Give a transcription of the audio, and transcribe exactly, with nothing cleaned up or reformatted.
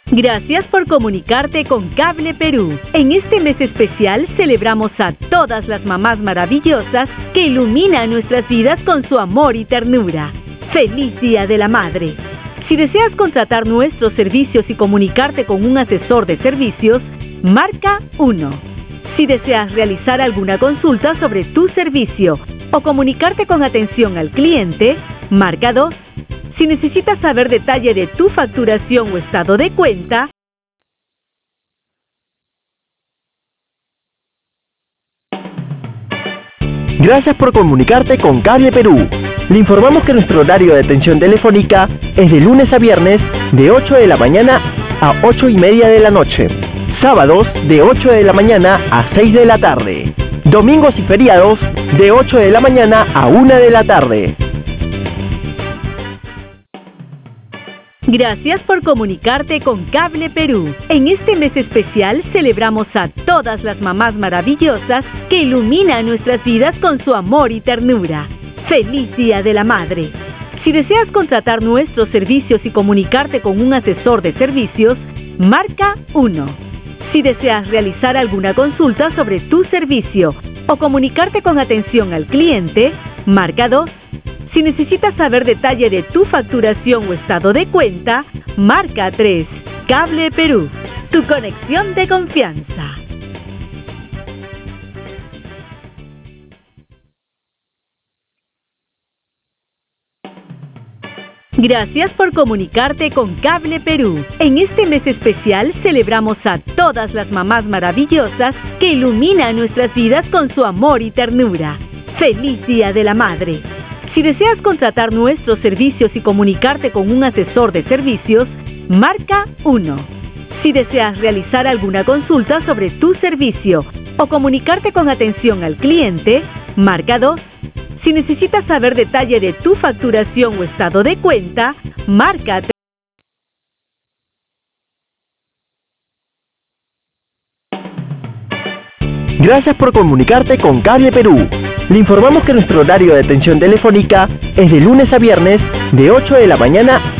Gracias por comunicarte con Cable Perú. En este mes especial celebramos a todas las mamás maravillosas que iluminan nuestras vidas con su amor y ternura. ¡Feliz Día de la Madre! Si deseas contratar nuestros servicios y comunicarte con un asesor de servicios, marca uno. Si deseas realizar alguna consulta sobre tu servicio o comunicarte con atención al cliente, marca dos. Si necesitas saber detalle de tu facturación o estado de cuenta, Gracias por comunicarte con Cable Perú. Le informamos que nuestro horario de atención telefónica es de lunes a viernes de ocho de la mañana a ocho y media de la noche. Sábados de ocho de la mañana a seis de la tarde. Domingos y feriados de ocho de la mañana a una de la tarde. Gracias por comunicarte con Cable Perú. En este mes especial celebramos a todas las mamás maravillosas que iluminan nuestras vidas con su amor y ternura. ¡Feliz Día de la Madre! Si deseas contratar nuestros servicios y comunicarte con un asesor de servicios, marca uno. Si deseas realizar alguna consulta sobre tu servicio o comunicarte con atención al cliente, marca dos. Si necesitas saber detalle de tu facturación o estado de cuenta, marca tres. Cable Perú, tu conexión de confianza. Gracias por comunicarte con Cable Perú. En este mes especial celebramos a todas las mamás maravillosas que iluminan nuestras vidas con su amor y ternura. ¡Feliz Día de la Madre! Si deseas contratar nuestros servicios y comunicarte con un asesor de servicios, marca uno. Si deseas realizar alguna consulta sobre tu servicio o comunicarte con atención al cliente, marca dos. Si necesitas saber detalle de tu facturación o estado de cuenta, marca tres. Gracias por comunicarte con Cable Perú. Le informamos que nuestro horario de atención telefónica es de lunes a viernes de ocho de la mañana